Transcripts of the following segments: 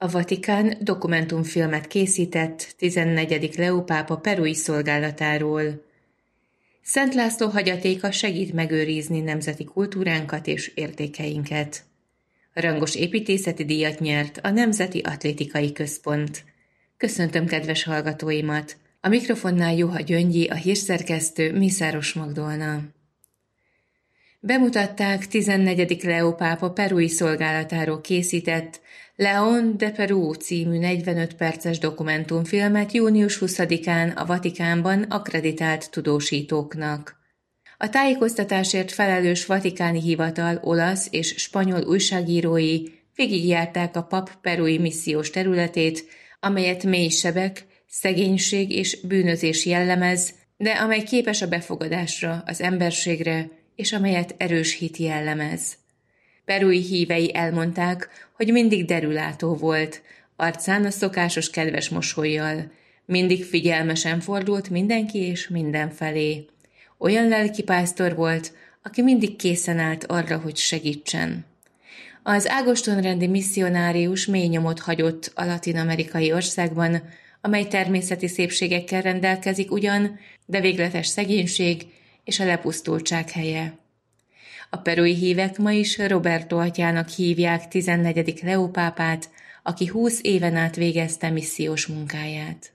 A Vatikán dokumentumfilmet készített 14. Leó pápa perui szolgálatáról. Szent László hagyatéka segít megőrizni nemzeti kultúránkat és értékeinket. Rangos építészeti díjat nyert a Nemzeti Atlétikai Központ. Köszöntöm kedves hallgatóimat! A mikrofonnál Juha Gyöngyi, a hírszerkesztő Mészáros Magdolna. Bemutatták 14. Leó pápa perui szolgálatáról készített León de Perú című 45 perces dokumentumfilmet június 20-án a Vatikánban akkreditált tudósítóknak. A tájékoztatásért felelős vatikáni hivatal olasz és spanyol újságírói végigjárták a pap perui missziós területét, amelyet mély sebek, szegénység és bűnözés jellemez, de amely képes a befogadásra, az emberségre, és amelyet erős hit jellemez. Perui hívei elmondták, hogy mindig derülátó volt, arcán a szokásos kedves mosollyal, mindig figyelmesen fordult mindenki és mindenfelé. Olyan lelkipásztor volt, aki mindig készen állt arra, hogy segítsen. Az ágostonrendi misszionárius mély nyomot hagyott a latin-amerikai országban, amely természeti szépségekkel rendelkezik ugyan, de végletes szegénység és a lepusztultság helye. A perui hívek ma is Roberto atyának hívják 14. Leó pápát, aki 20 éven át végezte missziós munkáját.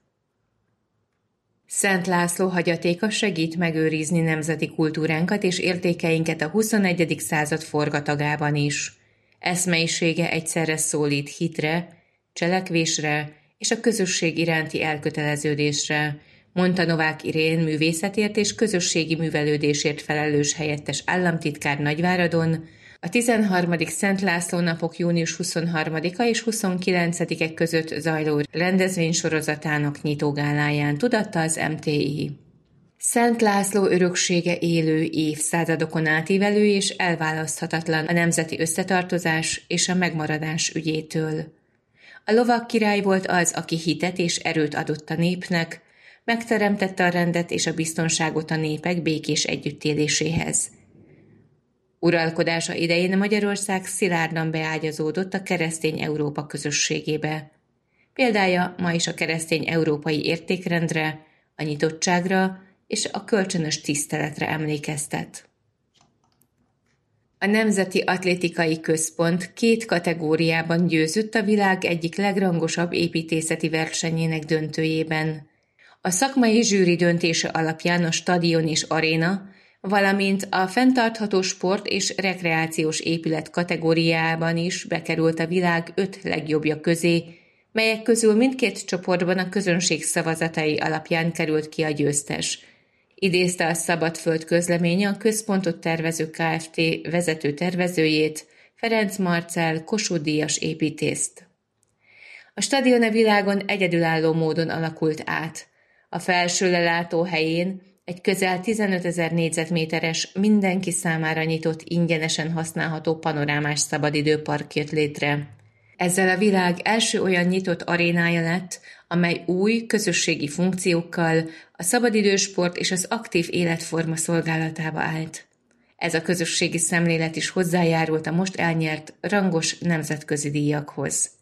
Szent László hagyatéka segít megőrizni nemzeti kultúránkat és értékeinket a 21. század forgatagában is. Eszmeisége egyszerre szólít hitre, cselekvésre és a közösség iránti elköteleződésre, mondta Novák Irén művészetért és közösségi művelődésért felelős helyettes államtitkár Nagyváradon, a 13. Szent László napok június 23-a és 29-e között zajló rendezvénysorozatának nyitógáláján, tudatta az MTI. Szent László öröksége élő, évszázadokon átívelő és elválaszthatatlan a nemzeti összetartozás és a megmaradás ügyétől. A lovag király volt az, aki hitet és erőt adott a népnek, megteremtette a rendet és a biztonságot a népek békés együttéléséhez. Uralkodása idején Magyarország szilárdan beágyazódott a keresztény Európa közösségébe. Példája ma is a keresztény európai értékrendre, a nyitottságra és a kölcsönös tiszteletre emlékeztet. A Nemzeti Atlétikai Központ 2 kategóriában győzött a világ egyik legrangosabb építészeti versenyének döntőjében. A szakmai zsűri döntése alapján a stadion és aréna, valamint a fenntartható sport és rekreációs épület kategóriában is bekerült a világ 5 legjobbja közé, melyek közül mindkét csoportban a közönség szavazatai alapján került ki a győztes. Idézte a Szabadföld közleménye a központot tervező Kft. Vezető tervezőjét, Ferenc Marcell Kossuth-díjas építészt. A stadion a világon egyedülálló módon alakult át. A felső lelátó helyén egy közel 15 000 négyzetméteres, mindenki számára nyitott, ingyenesen használható panorámás szabadidőpark jött létre. Ezzel a világ első olyan nyitott arénája lett, amely új, közösségi funkciókkal a szabadidősport és az aktív életforma szolgálatába állt. Ez a közösségi szemlélet is hozzájárult a most elnyert rangos nemzetközi díjakhoz.